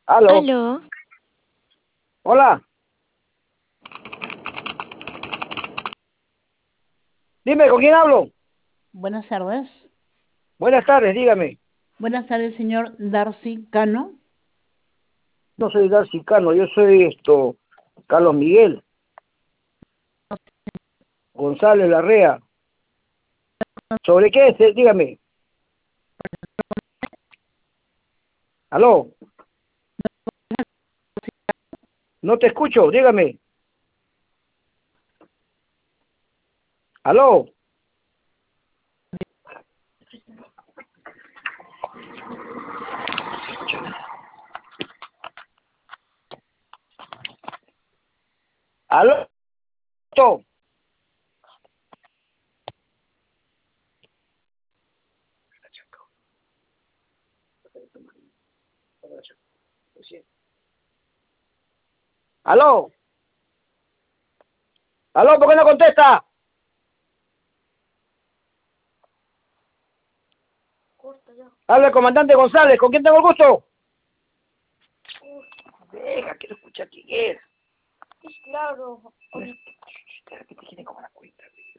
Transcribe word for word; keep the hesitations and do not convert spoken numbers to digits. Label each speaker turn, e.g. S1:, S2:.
S1: Aló,
S2: Aló,
S1: hola, dime, ¿con quién hablo?
S3: Buenas tardes.
S1: Buenas tardes, dígame.
S3: Buenas tardes, señor Darcy Cano.
S1: No soy Darcy Cano, yo soy esto, Carlos Miguel González Larrea. ¿Sobre qué es? Eh, Dígame. Aló, no te escucho, dígame. Aló, aló, to- aló, aló, ¿por qué no contesta? Habla el comandante González, ¿con quién tengo el gusto? Venga, quiero escuchar quién es.
S4: Es claro.
S1: Espera, que te quieren cobrar cuenta.